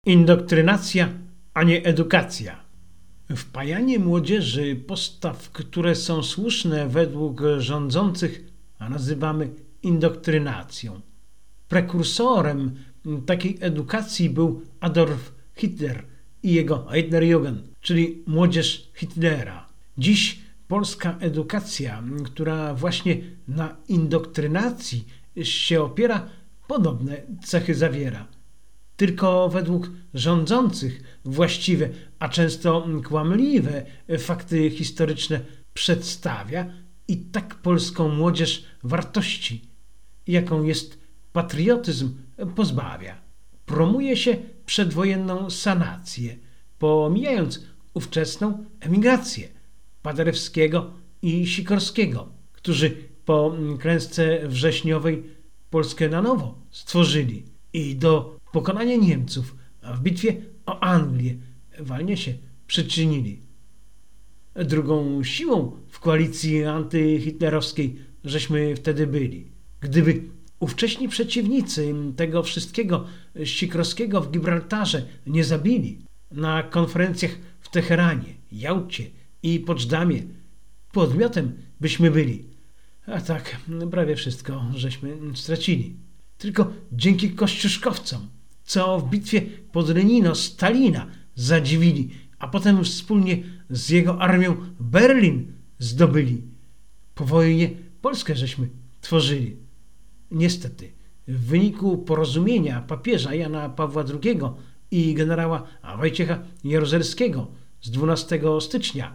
Indoktrynacja, a nie edukacja. Wpajanie młodzieży postaw, które są słuszne według rządzących, nazywamy indoktrynacją. Prekursorem takiej edukacji był Adolf Hitler i jego Hitlerjugend, czyli młodzież Hitlera. Dziś polska edukacja, która właśnie na indoktrynacji się opiera, podobne cechy zawiera. Tylko według rządzących właściwe, a często kłamliwe fakty historyczne przedstawia i tak polską młodzież wartości, jaką jest patriotyzm, pozbawia. Promuje się przedwojenną sanację, pomijając ówczesną emigrację Paderewskiego i Sikorskiego, którzy po klęsce wrześniowej Polskę na nowo stworzyli i do pokonania Niemców w bitwie o Anglię walnie się przyczynili. Drugą siłą w koalicji antyhitlerowskiej żeśmy wtedy byli. Gdyby ówcześni przeciwnicy tego wszystkiego Sikorskiego w Gibraltarze nie zabili, na konferencjach w Teheranie, Jałcie i Poczdamie podmiotem byśmy byli. A tak prawie wszystko żeśmy stracili. Tylko dzięki kościuszkowcom, co w bitwie pod Lenino Stalina zadziwili, a potem wspólnie z jego armią Berlin zdobyli. Po wojnie Polskę żeśmy tworzyli. Niestety, w wyniku porozumienia papieża Jana Pawła II i generała Wojciecha Jaruzelskiego z 12 stycznia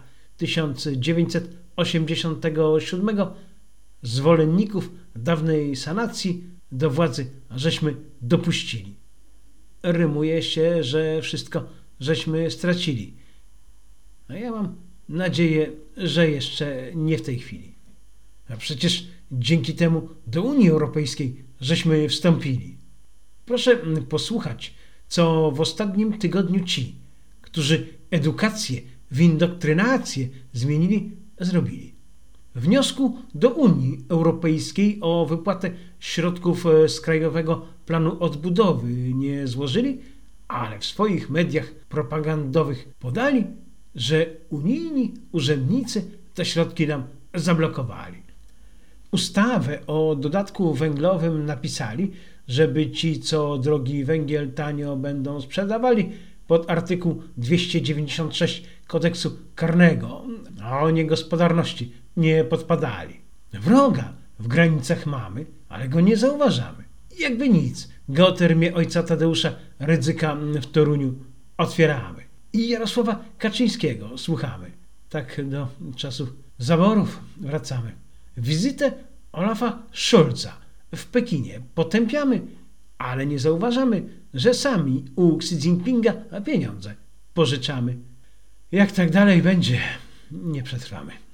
1987 zwolenników dawnej sanacji do władzy żeśmy dopuścili. Rymuje się, że wszystko żeśmy stracili. A ja mam nadzieję, że jeszcze nie w tej chwili. A przecież dzięki temu do Unii Europejskiej żeśmy wstąpili. Proszę posłuchać, co w ostatnim tygodniu ci, którzy edukację w indoktrynację zmienili, zrobili. Wniosku do Unii Europejskiej o wypłatę środków z Krajowego Planu Odbudowy nie złożyli, ale w swoich mediach propagandowych podali, że unijni urzędnicy te środki nam zablokowali. Ustawę o dodatku węglowym napisali, żeby ci, co drogi węgiel tanio będą sprzedawali, pod artykuł 296 kodeksu karnego o niegospodarności nie podpadali. Wroga w granicach mamy, ale go nie zauważamy. Jakby nic, geotermię ojca Tadeusza Rydzyka w Toruniu otwieramy. I Jarosława Kaczyńskiego słuchamy. Tak do czasów zaborów wracamy. Wizytę Olafa Scholza w Pekinie potępiamy, ale nie zauważamy, że sami u Xi Jinpinga pieniądze pożyczamy. Jak tak dalej będzie, nie przetrwamy.